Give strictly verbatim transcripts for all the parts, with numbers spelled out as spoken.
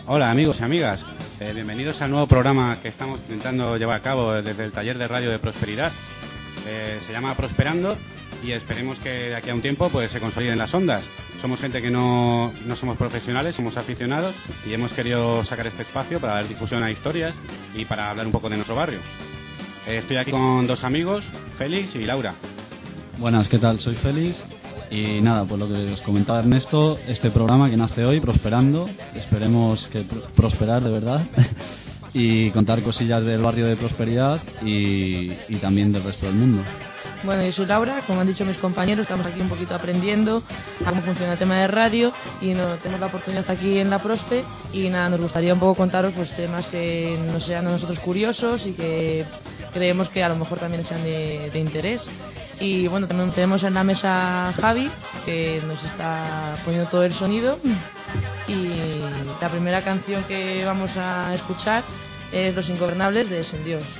Hola amigos y amigas, eh, bienvenidos al nuevo programa que estamos intentando llevar a cabo desde el taller de radio de Prosperidad. Eh, se llama Prosperando y esperemos que de aquí a un tiempo pues se consoliden las ondas. Somos gente que no, no somos profesionales, somos aficionados y hemos querido sacar este espacio para dar difusión a historias y para hablar un poco de nuestro barrio. Eh, estoy aquí con dos amigos, Félix y Laura. Buenas, ¿qué tal? Soy Félix. Y nada, pues lo que os comentaba Ernesto, este programa que nace hoy, Prosperando, esperemos que pr- prosperar de verdad y contar cosillas del barrio de Prosperidad y, y también del resto del mundo. Bueno, yo soy Laura, como han dicho mis compañeros, estamos aquí un poquito aprendiendo a cómo funciona el tema de radio y no, tenemos la oportunidad aquí en la Prospe y nada, nos gustaría un poco contaros pues temas que nos sean a nosotros curiosos y que creemos que a lo mejor también sean de, de interés. Y bueno, también tenemos en la mesa a Javi, que nos está poniendo todo el sonido. Y la primera canción que vamos a escuchar es Los Ingobernables de Sin Dios.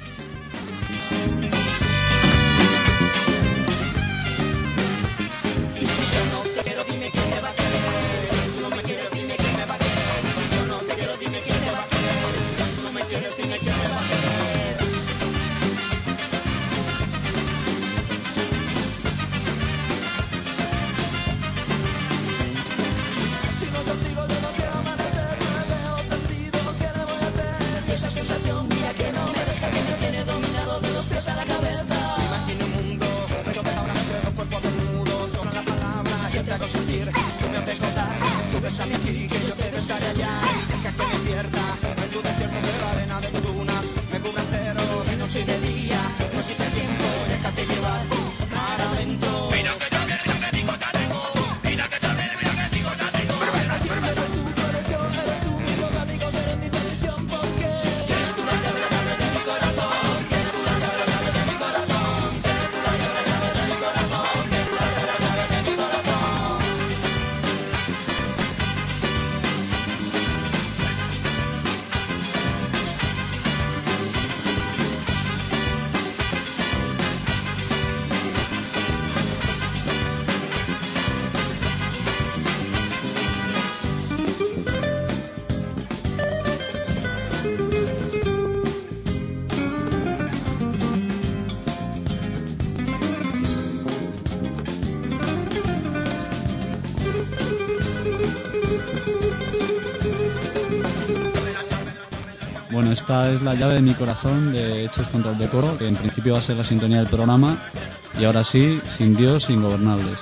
Bueno, esta es la llave de mi corazón de Hechos contra el Decoro, que en principio va a ser la sintonía del programa, y ahora sí, Sin Dios, Ingobernables.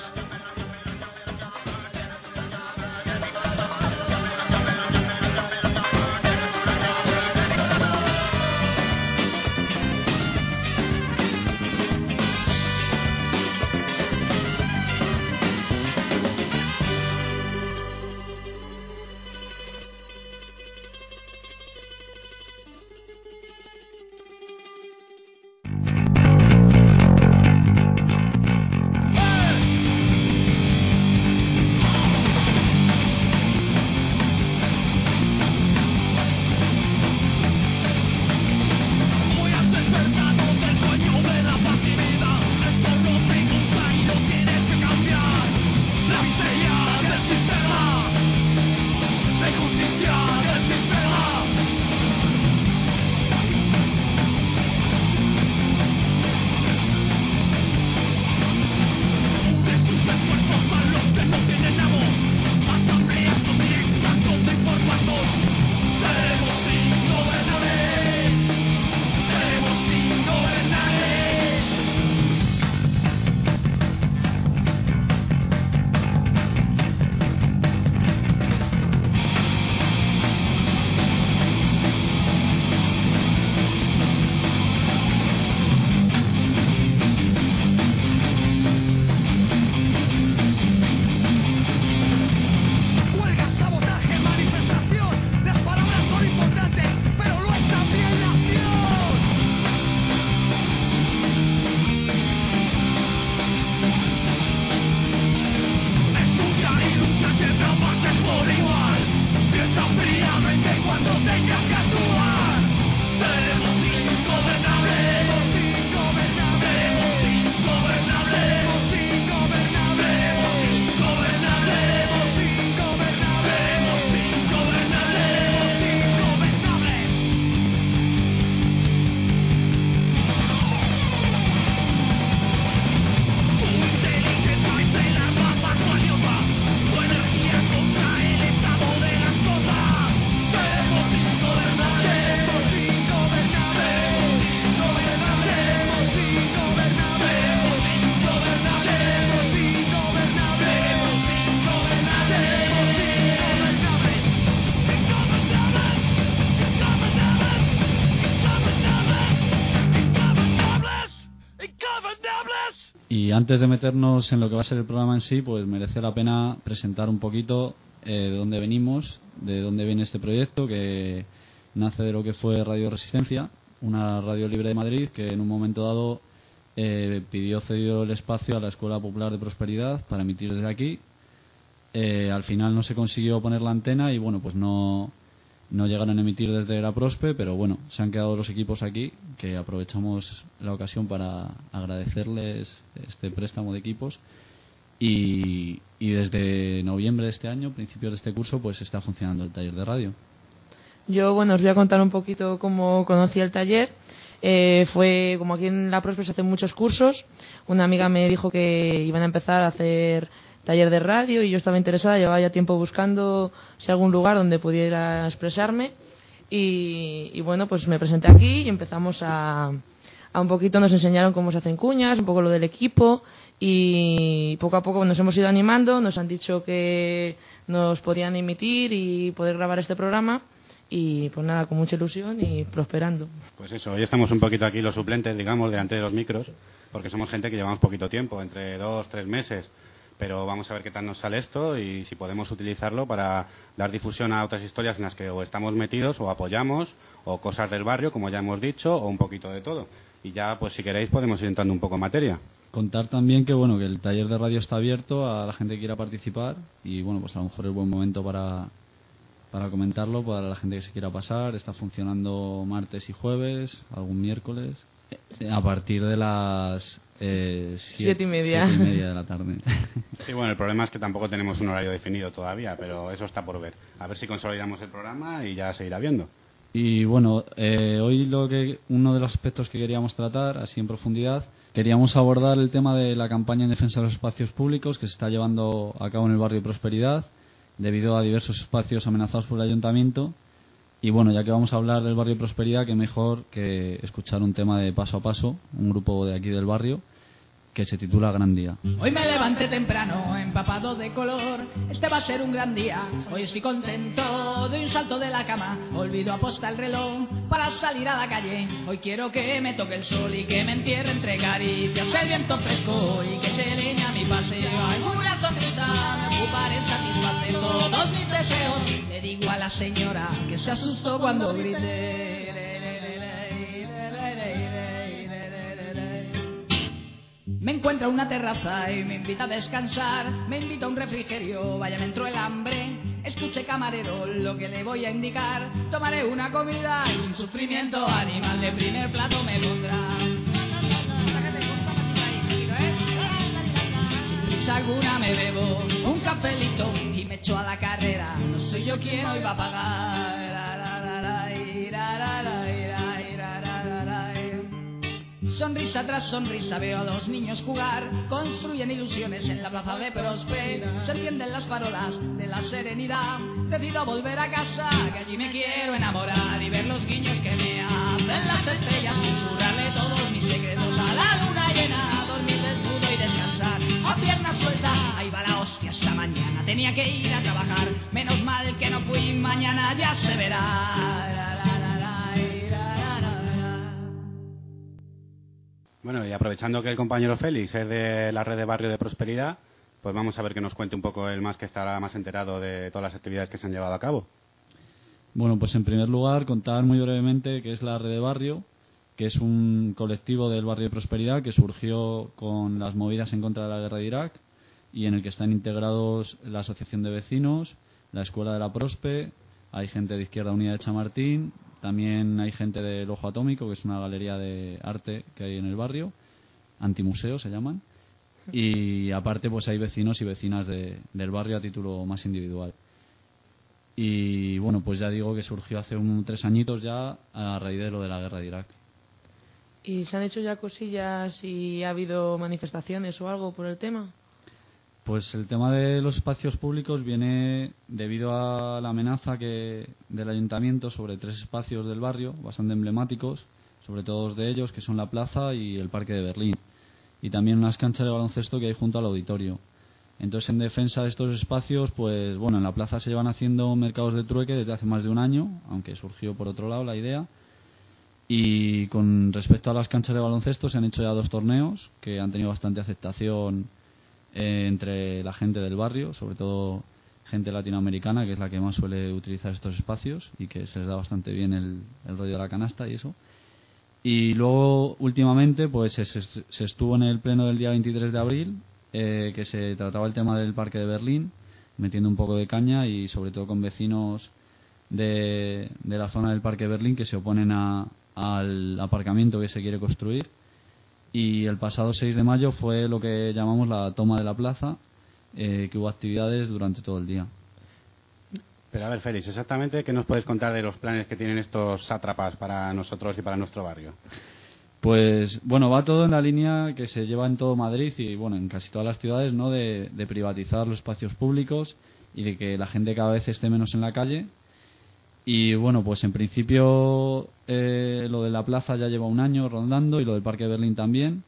Y antes de meternos en lo que va a ser el programa en sí, pues merece la pena presentar un poquito eh, de dónde venimos, de dónde viene este proyecto, que nace de lo que fue Radio Resistencia, una radio libre de Madrid que en un momento dado eh, pidió cedido el espacio a la Escuela Popular de Prosperidad para emitir desde aquí. Eh, al final no se consiguió poner la antena y bueno, pues no, no llegaron a emitir desde la Prospe, pero bueno, se han quedado los equipos aquí, que aprovechamos la ocasión para agradecerles este préstamo de equipos. Y, y desde noviembre de este año, principios de este curso, pues está funcionando el taller de radio. Yo, bueno, os voy a contar un poquito cómo conocí el taller. Eh, fue como aquí en la Prospe se hacen muchos cursos. Una amiga me dijo que iban a empezar a hacer taller de radio y yo estaba interesada, llevaba ya tiempo buscando si algún lugar donde pudiera expresarme y, y bueno, pues me presenté aquí y empezamos a, a un poquito, nos enseñaron cómo se hacen cuñas, un poco lo del equipo y poco a poco nos hemos ido animando, nos han dicho que nos podían emitir y poder grabar este programa y pues nada, con mucha ilusión y prosperando. Pues eso, hoy estamos un poquito aquí los suplentes, digamos, delante de los micros, porque somos gente que llevamos poquito tiempo, entre dos, tres meses. Pero vamos a ver qué tal nos sale esto y si podemos utilizarlo para dar difusión a otras historias en las que o estamos metidos o apoyamos o cosas del barrio, como ya hemos dicho, o un poquito de todo. Y ya, pues si queréis, podemos ir entrando un poco en materia. Contar también que bueno que el taller de radio está abierto a la gente que quiera participar y bueno, pues a lo mejor es buen momento para, para comentarlo para la gente que se quiera pasar. Está funcionando martes y jueves, algún miércoles, a partir de las Eh, siete, siete y media. siete y media de la tarde. Sí, bueno, el problema es que tampoco tenemos un horario definido todavía, pero eso está por ver. A ver si consolidamos el programa y ya se irá viendo. Y bueno, eh, hoy lo que uno de los aspectos que queríamos tratar, así en profundidad, queríamos abordar el tema de la campaña en defensa de los espacios públicos que se está llevando a cabo en el barrio Prosperidad, debido a diversos espacios amenazados por el ayuntamiento. Y bueno, ya que vamos a hablar del barrio Prosperidad, qué mejor que escuchar un tema de Paso a Paso, un grupo de aquí del barrio, que se titula Gran Día. Hoy me levanté temprano, empapado de color, este va a ser un gran día, hoy estoy contento, doy un salto de la cama, olvido aposta el reloj para salir a la calle, hoy quiero que me toque el sol y que me entierre entre caricias el viento fresco y que se leña mi paseo, alguna sonrisa me ocuparé en satisfacer todos mis deseos, le digo a la señora que se asustó cuando grité. Me encuentra una terraza y me invita a descansar, me invita a un refrigerio, vaya me entró el hambre, escuche camarero lo que le voy a indicar, tomaré una comida y sin sufrimiento animal de primer plato me pondrá. Sin prisa alguna me bebo un cafelito y me echo a la carrera, no soy yo quien hoy va a pagar. Sonrisa tras sonrisa veo a dos niños jugar, construyen ilusiones en la plaza de Prospe, se encienden las farolas de la serenidad, decido volver a casa, que allí me quiero enamorar y ver los guiños que me hacen las estrellas, susurrarle todos mis secretos a la luna llena, dormir desnudo y descansar a pierna suelta, ahí va la hostia esta mañana, tenía que ir a trabajar, menos mal que no fui, mañana ya se verá. Bueno, y aprovechando que el compañero Félix es de la red de barrio de Prosperidad, pues vamos a ver que nos cuente un poco él más, que estará más enterado de todas las actividades que se han llevado a cabo. Bueno, pues en primer lugar contar muy brevemente qué es la red de barrio, que es un colectivo del barrio de Prosperidad que surgió con las movidas en contra de la guerra de Irak y en el que están integrados la Asociación de Vecinos, la Escuela de la Prospe, hay gente de Izquierda Unida de Chamartín, también hay gente del Ojo Atómico, que es una galería de arte que hay en el barrio, antimuseo se llaman, y aparte pues hay vecinos y vecinas de, del barrio a título más individual. Y bueno, pues ya digo que surgió hace un, tres añitos ya a raíz de lo de la guerra de Irak. ¿Y se han hecho ya cosillas y ha habido manifestaciones o algo por el tema? Pues el tema de los espacios públicos viene debido a la amenaza que del ayuntamiento sobre tres espacios del barrio, bastante emblemáticos, sobre todo dos de ellos, que son la plaza y el Parque de Berlín, y también unas canchas de baloncesto que hay junto al auditorio. Entonces, en defensa de estos espacios, pues bueno, en la plaza se llevan haciendo mercados de trueque desde hace más de un año, aunque surgió por otro lado la idea. Y con respecto a las canchas de baloncesto, se han hecho ya dos torneos que han tenido bastante aceptación eh, entre la gente del barrio, sobre todo gente latinoamericana, que es la que más suele utilizar estos espacios y que se les da bastante bien el, el rollo de la canasta y eso. Y luego, últimamente, pues se, se estuvo en el pleno del día veintitrés de abril, eh, que se trataba el tema del Parque de Berlín, metiendo un poco de caña y sobre todo con vecinos de, de la zona del Parque de Berlín que se oponen a, al aparcamiento que se quiere construir. Y el pasado seis de mayo fue lo que llamamos la toma de la plaza, eh, que hubo actividades durante todo el día. Pero a ver, Félix, exactamente, ¿qué nos puedes contar de los planes que tienen estos sátrapas para nosotros y para nuestro barrio? Pues bueno, va todo en la línea que se lleva en todo Madrid y bueno, en casi todas las ciudades, ¿no? De, de privatizar los espacios públicos y de que la gente cada vez esté menos en la calle. Y bueno, pues en principio eh, lo de la plaza ya lleva un año rondando y lo del Parque de Berlín también.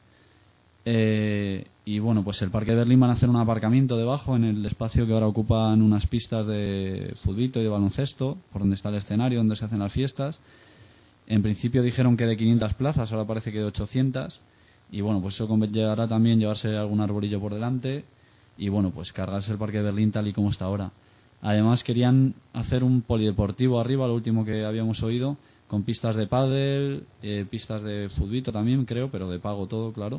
Eh, y bueno, pues el Parque de Berlín van a hacer un aparcamiento debajo en el espacio que ahora ocupan unas pistas de futbito y de baloncesto, por donde está el escenario, donde se hacen las fiestas. En principio dijeron que de quinientas plazas, ahora parece que de ochocientas. Y bueno, pues eso llegará también llevarse algún arbolillo por delante y bueno, pues cargarse el Parque de Berlín tal y como está ahora. Además querían hacer un polideportivo arriba, lo último que habíamos oído, con pistas de pádel, eh, pistas de futbito también creo, pero de pago todo, claro.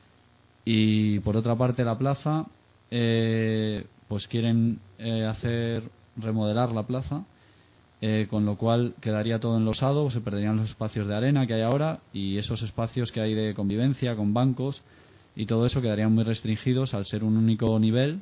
Y por otra parte la plaza, eh, pues quieren eh, hacer remodelar la plaza, eh, con lo cual quedaría todo enlosado, se perderían los espacios de arena que hay ahora y esos espacios que hay de convivencia con bancos y todo eso quedarían muy restringidos al ser un único nivel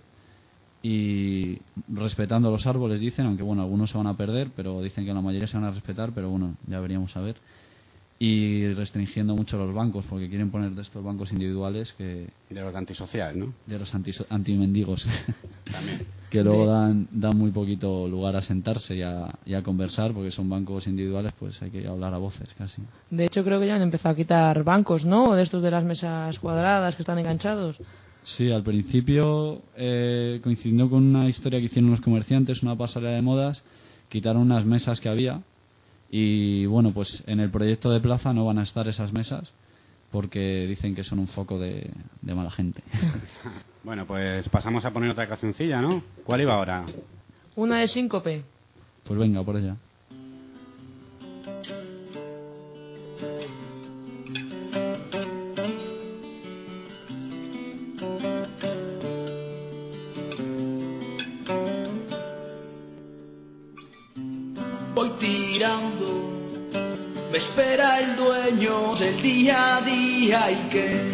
y respetando los árboles, dicen, aunque bueno, algunos se van a perder, pero dicen que la mayoría se van a respetar, pero bueno, ya veríamos a ver. Y restringiendo mucho los bancos, porque quieren poner de estos bancos individuales que... De los antisociales, ¿no? De los anti, antimendigos. También. Que luego dan, dan muy poquito lugar a sentarse y a, y a conversar, porque son bancos individuales, pues hay que hablar a voces casi. De hecho, creo que ya han empezado a quitar bancos, ¿no? De estos de las mesas cuadradas que están enganchados. Sí, al principio, eh, coincidiendo con una historia que hicieron los comerciantes, una pasarela de modas, quitaron unas mesas que había. Y bueno, pues en el proyecto de plaza no van a estar esas mesas porque dicen que son un foco de, de mala gente. Bueno, pues pasamos a poner otra cancioncilla, ¿no? ¿Cuál iba ahora? Una de síncope. Pues venga, por ella. Voy tirando, me espera el dueño del día a día y que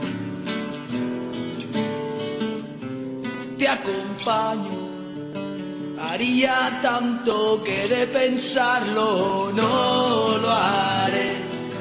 te acompaño. Haría tanto que de pensarlo no lo haré.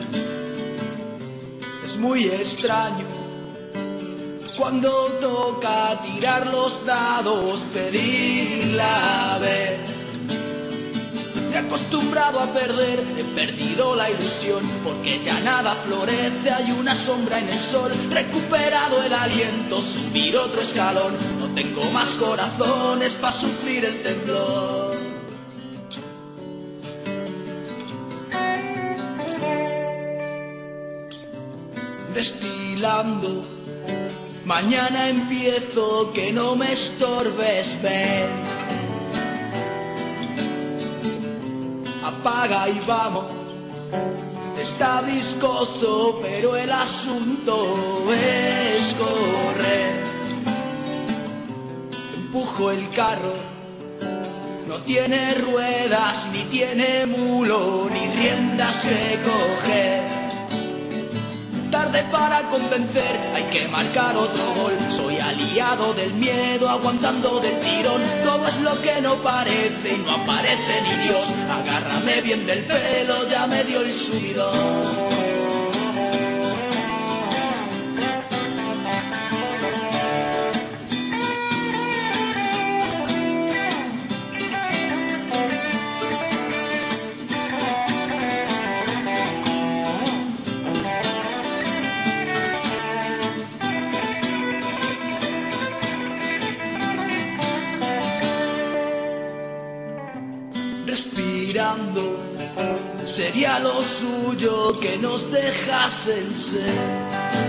Es muy extraño cuando toca tirar los dados, pedir la vez. Me he acostumbrado a perder, he perdido la ilusión, porque ya nada florece, hay una sombra en el sol. Recuperado el aliento, subir otro escalón, no tengo más corazones para sufrir el temblor. Destilando, mañana empiezo, que no me estorbes, ven. Apaga y vamos, está viscoso, pero el asunto es correr. Empujo el carro, no tiene ruedas, ni tiene mulo, ni riendas que coger. Tarde para convencer, hay que marcar otro gol. Soy aliado del miedo, aguantando del tirón. Todo es lo que no parece y no aparece ni Dios. Agárrame bien del pelo, ya me dio el subidón. sería lo suyo que nos dejasen ser.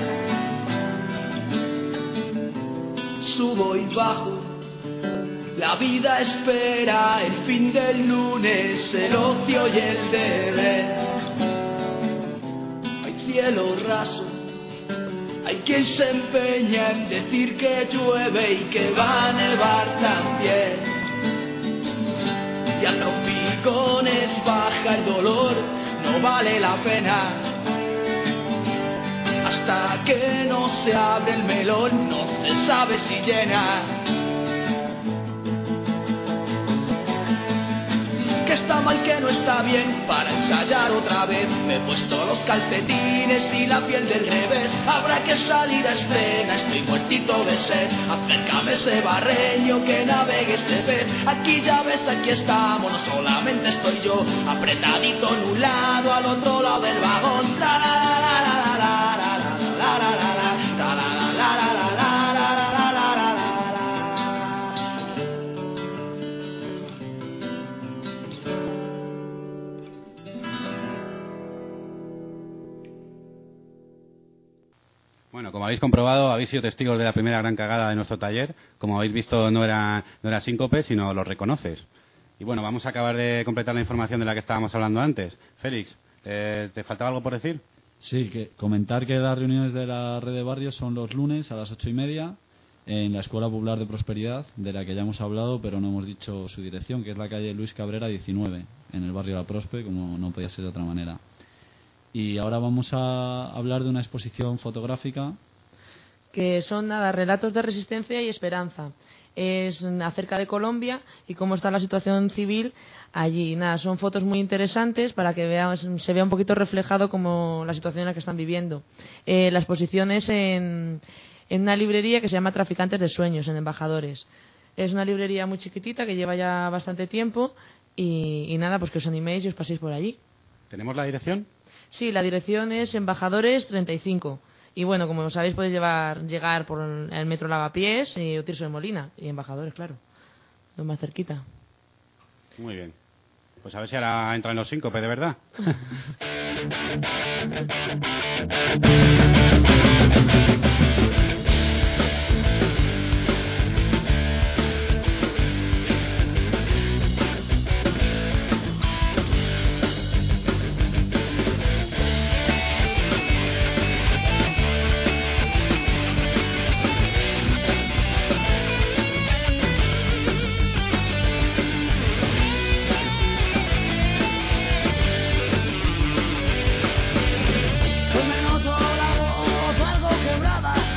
Subo y bajo, la vida espera el fin del lunes, el ocio y el deber. Hay cielo raso, hay quien se empeña en decir que llueve y que va a nevar también. Y a trompicones baja el dolor, no vale la pena. Hasta que no se abre el melón, no se sabe si llena. Que está mal, que no está bien, para ensayar otra vez. Me he puesto los calcetines y la piel del revés. Habrá que salir a escena, estoy muertito de sed. Acércame ese barreño que navegue este pez. Aquí ya ves, aquí estamos, no solamente estoy yo, apretadito en un lado, al otro lado del vagón. La la la la la la la. Bueno, como habéis comprobado, habéis sido testigos de la primera gran cagada de nuestro taller. Como habéis visto, no era, no era síncope, sino los reconoces. Y bueno, vamos a acabar de completar la información de la que estábamos hablando antes. Félix, eh, ¿te faltaba algo por decir? Sí, que comentar que las reuniones de la red de barrios son los lunes a las ocho y media en la Escuela Popular de Prosperidad, de la que ya hemos hablado, pero no hemos dicho su dirección, que es la calle Luis Cabrera diecinueve, en el barrio La Prospe, como no podía ser de otra manera. Y ahora vamos a hablar de una exposición fotográfica. Que son, nada, relatos de resistencia y esperanza. Es acerca de Colombia y cómo está la situación civil allí. Nada, son fotos muy interesantes para que veamos, se vea un poquito reflejado como la situación en la que están viviendo. Eh, la exposición es en, en una librería que se llama Traficantes de Sueños, en Embajadores. Es una librería muy chiquitita que lleva ya bastante tiempo y, y nada, pues que os animéis y os paséis por allí. ¿Tenemos la dirección? Sí, la dirección es Embajadores treinta y cinco. Y bueno, como sabéis, podéis llevar, llegar por el metro Lavapiés y Tirso de Molina. Y Embajadores, claro. Lo más cerquita. Muy bien. Pues a ver si ahora entran los síncope, de verdad. Hoy me noto la voz algo quebrada.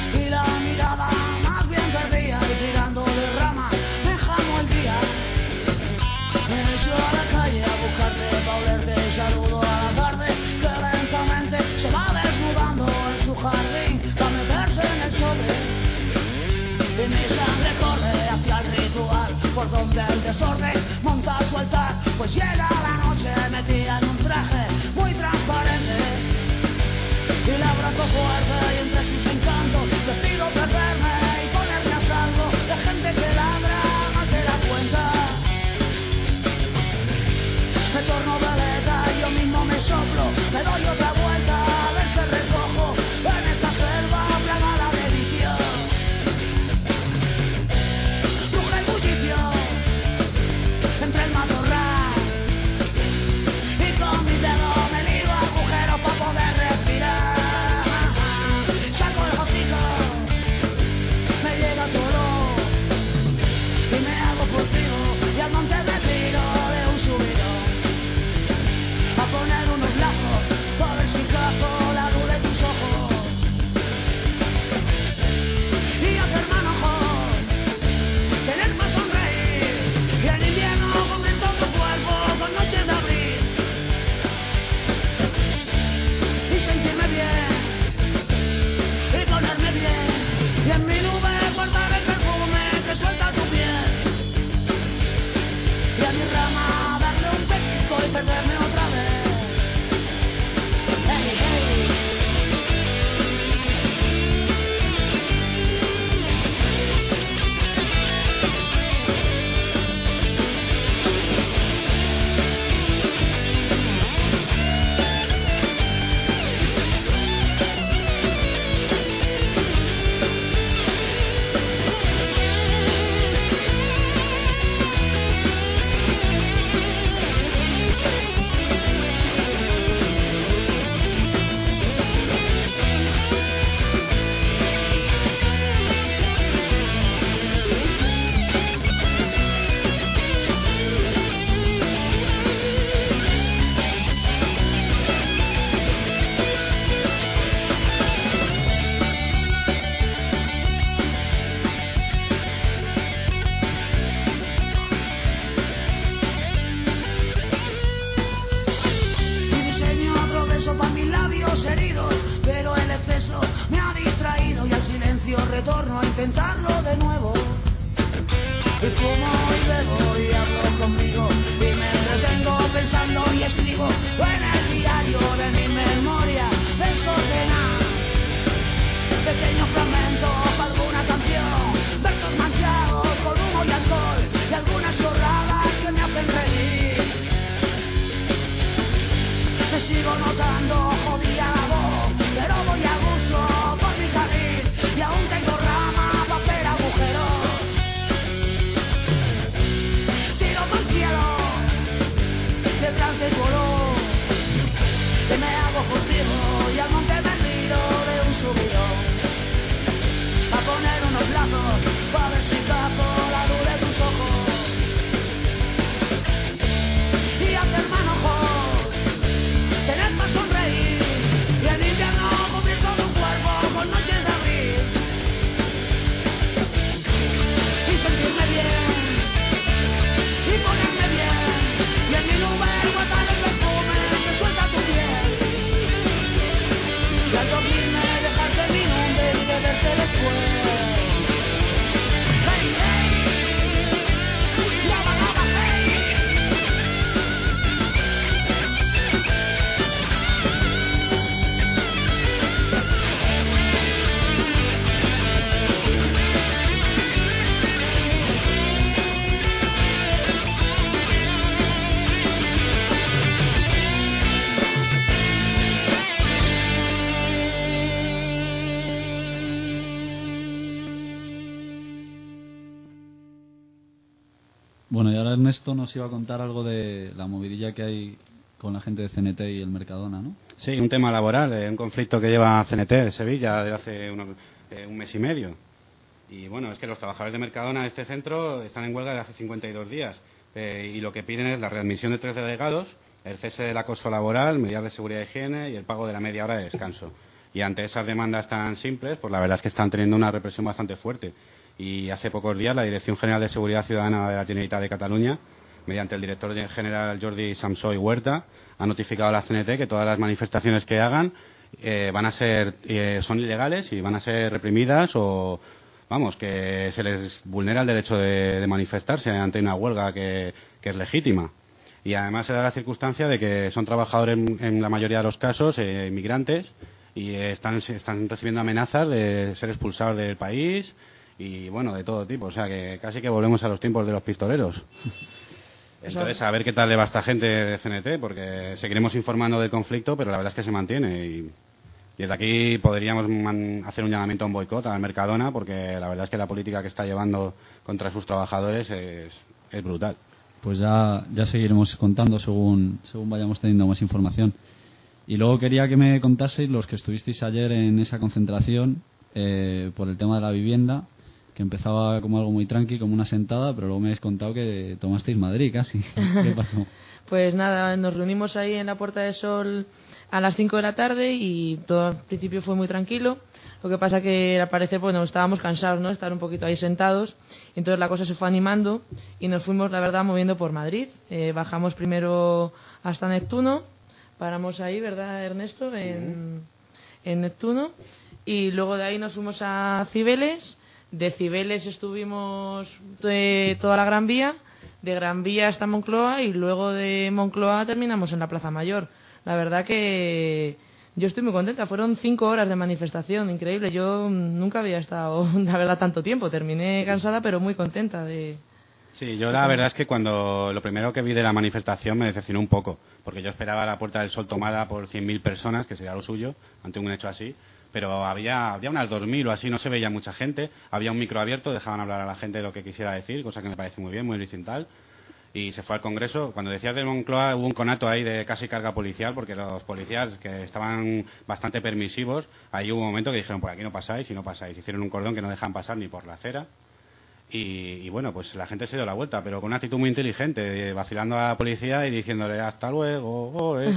Bueno, y ahora Ernesto nos iba a contar algo de la movidilla que hay con la gente de C N T y el Mercadona, ¿no? Sí, un tema laboral, eh, un conflicto que lleva C N T de Sevilla desde hace unos, eh, un mes y medio. Y bueno, es que los trabajadores de Mercadona de este centro están en huelga desde hace cincuenta y dos días eh, y lo que piden es la readmisión de tres delegados, el cese del acoso laboral, medidas de seguridad y higiene y el pago de la media hora de descanso. Y ante esas demandas tan simples, pues la verdad es que están teniendo una represión bastante fuerte. Y hace pocos días la Dirección General de Seguridad Ciudadana de la Generalitat de Cataluña, mediante el director general Jordi Samsoy Huerta, ha notificado a la C N T que todas las manifestaciones que hagan eh, van a ser eh, son ilegales y van a ser reprimidas o, vamos, que se les vulnera el derecho de, de manifestarse ante una huelga que, que es legítima. Y además se da la circunstancia de que son trabajadores en, en la mayoría de los casos eh, inmigrantes y eh, están, están recibiendo amenazas de ser expulsados del país y bueno, de todo tipo, o sea que casi que volvemos a los tiempos de los pistoleros. Entonces, a ver qué tal le va a esta gente de C N T, porque seguiremos informando del conflicto, pero la verdad es que se mantiene y, y desde aquí podríamos man, hacer un llamamiento a un boicot al Mercadona, porque la verdad es que la política que está llevando contra sus trabajadores es, es brutal. Pues ya, ya seguiremos contando según, según vayamos teniendo más información. Y luego quería que me contaseis, los que estuvisteis ayer en esa concentración, eh, por el tema de la vivienda, que empezaba como algo muy tranqui, como una sentada, pero luego me habéis contado que tomasteis Madrid casi. ¿Qué pasó? Pues nada, nos reunimos ahí en la Puerta del Sol a las cinco de la tarde y todo al principio fue muy tranquilo. Lo que pasa que al parecer, bueno, estábamos cansados, ¿no? Estar un poquito ahí sentados. Entonces la cosa se fue animando y nos fuimos, la verdad, moviendo por Madrid. Eh, bajamos primero hasta Neptuno, paramos ahí, ¿verdad, Ernesto? En, en Neptuno. Y luego de ahí nos fuimos a Cibeles. De Cibeles estuvimos de toda la Gran Vía, de Gran Vía hasta Moncloa y luego de Moncloa terminamos en la Plaza Mayor. La verdad que yo estoy muy contenta. Fueron cinco horas de manifestación, increíble. Yo nunca había estado, la verdad, tanto tiempo. Terminé cansada, pero muy contenta de... Sí, yo la verdad es que cuando lo primero que vi de la manifestación me decepcionó un poco, porque yo esperaba la Puerta del Sol tomada por cien mil personas, que sería lo suyo, ante un hecho así. Pero había, había unas dos mil o así, no se veía mucha gente. Había un micro abierto, dejaban hablar a la gente de lo que quisiera decir, cosa que me parece muy bien, muy horizontal. Y se fue al Congreso. Cuando decías del Moncloa hubo un conato ahí de casi carga policial, porque los policías, que estaban bastante permisivos, ahí hubo un momento que dijeron, por aquí no pasáis y no pasáis. Hicieron un cordón que no dejan pasar ni por la acera. Y, y bueno, pues la gente se dio la vuelta, pero con una actitud muy inteligente, vacilando a la policía y diciéndole hasta luego. Oh, eh.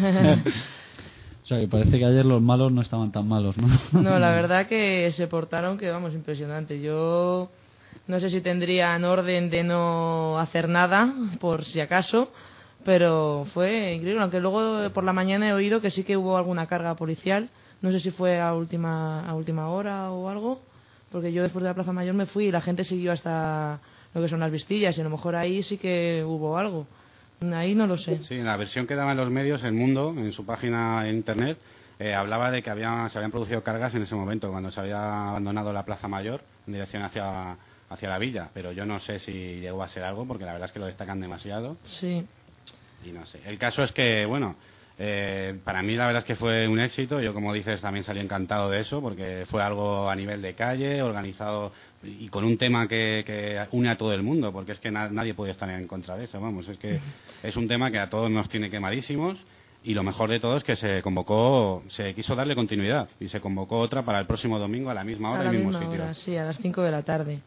O sea, que parece que ayer los malos no estaban tan malos, ¿no? No, la verdad que se portaron que, vamos, impresionante. Yo no sé si tendrían orden de no hacer nada, por si acaso, pero fue increíble. Aunque luego por la mañana he oído que sí que hubo alguna carga policial. No sé si fue a última, a última hora o algo, porque yo después de la Plaza Mayor me fui y la gente siguió hasta lo que son las Vistillas y a lo mejor ahí sí que hubo algo. Ahí no lo sé. Sí, en la versión que daban los medios, El Mundo, en su página en internet, eh, hablaba de que había, se habían producido cargas en ese momento, cuando se había abandonado la Plaza Mayor en dirección hacia, hacia la villa. Pero yo no sé si llegó a ser algo, porque la verdad es que lo destacan demasiado. Sí. Y no sé. El caso es que, bueno, eh, para mí la verdad es que fue un éxito. Yo, como dices, también salí encantado de eso, porque fue algo a nivel de calle, organizado y con un tema que, que une a todo el mundo, porque es que na nadie puede estar en contra de eso, vamos, es que es un tema que a todos nos tiene quemadísimos y lo mejor de todo es que se convocó, se quiso darle continuidad y se convocó otra para el próximo domingo a la misma hora y mismo misma sitio. Hora, sí, a las cinco de la tarde.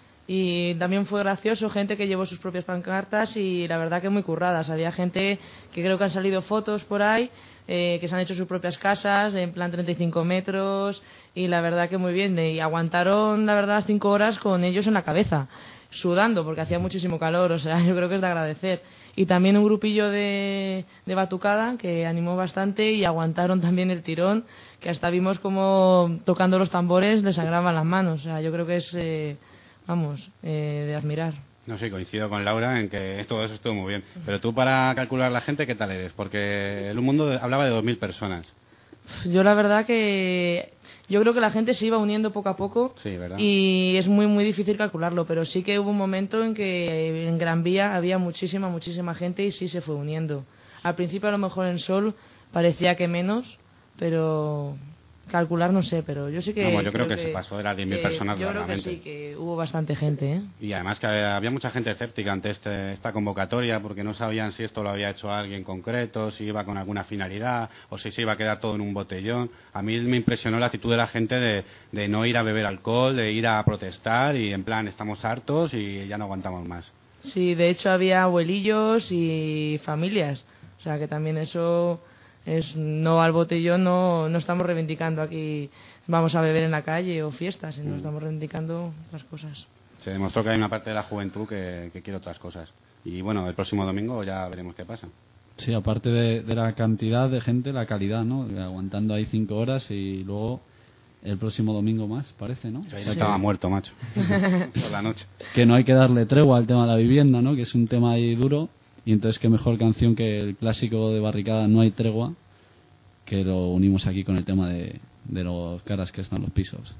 Y también fue gracioso, gente que llevó sus propias pancartas y la verdad que muy curradas. Había gente que creo que han salido fotos por ahí, eh, que se han hecho sus propias casas, en plan treinta y cinco metros, y la verdad que muy bien. Y aguantaron, la verdad, las cinco horas con ellos en la cabeza, sudando, porque hacía muchísimo calor, o sea, yo creo que es de agradecer. Y también un grupillo de, de batucada que animó bastante y aguantaron también el tirón, que hasta vimos como tocando los tambores les sangraban las manos. O sea, yo creo que es... Eh, Vamos, eh, de admirar. No sé, coincido con Laura en que todo eso estuvo muy bien. Pero tú, para calcular la gente, ¿qué tal eres? Porque El Mundo hablaba de dos mil personas. Yo la verdad que... Yo creo que la gente se iba uniendo poco a poco. Sí, ¿verdad? Y es muy, muy difícil calcularlo. Pero sí que hubo un momento en que en Gran Vía había muchísima, muchísima gente y sí se fue uniendo. Al principio, a lo mejor en Sol, parecía que menos, pero... calcular no sé, pero yo sí que... Vamos, yo creo, creo que, que se pasó de las diez mil personas. Yo creo que sí, que hubo bastante gente, ¿eh? Y además que había mucha gente escéptica ante este, esta convocatoria, porque no sabían si esto lo había hecho alguien concreto, si iba con alguna finalidad, o si se iba a quedar todo en un botellón. A mí me impresionó la actitud de la gente de, de no ir a beber alcohol, de ir a protestar y en plan, estamos hartos y ya no aguantamos más. Sí, de hecho había abuelillos y familias, o sea que también eso... es no al botellón, no, no estamos reivindicando aquí vamos a beber en la calle o fiestas, sino mm. estamos reivindicando otras cosas. Se demostró que hay una parte de la juventud que, que quiere otras cosas. Y bueno, el próximo domingo ya veremos qué pasa. Sí, aparte de, de la cantidad de gente, la calidad, ¿no? Aguantando ahí cinco horas y luego el próximo domingo más, parece, ¿no? Sí. Estaba muerto, macho, por la noche. Que no hay que darle tregua al tema de la vivienda, ¿no? Que es un tema ahí duro. Y entonces qué mejor canción que el clásico de Barricada, No hay tregua, que lo unimos aquí con el tema de, de los caras que están los pisos.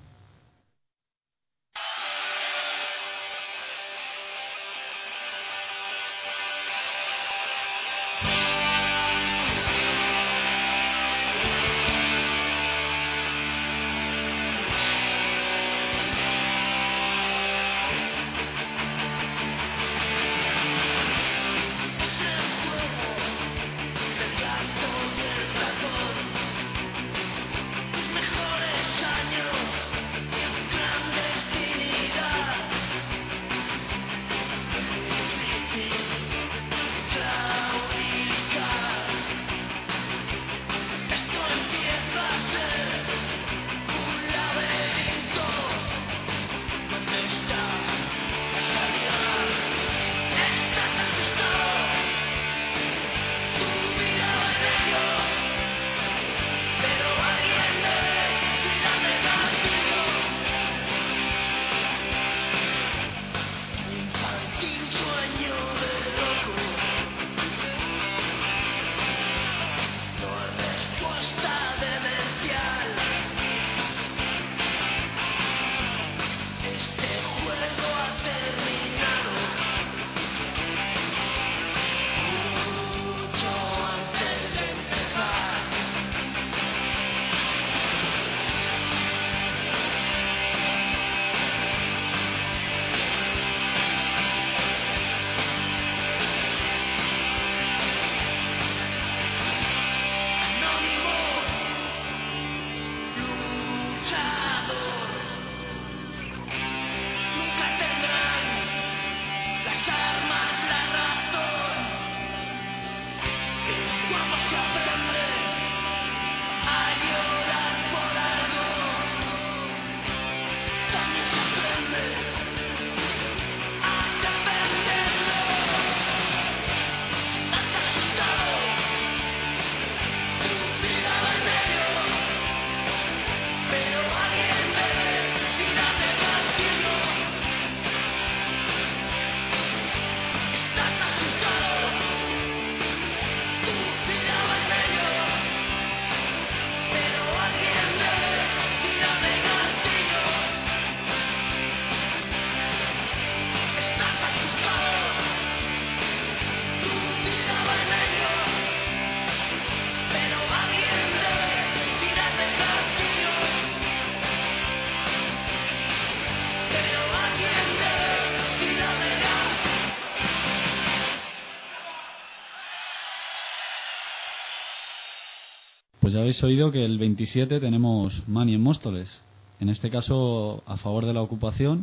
Pues ya habéis oído que el veintisiete tenemos Mani en Móstoles, en este caso a favor de la ocupación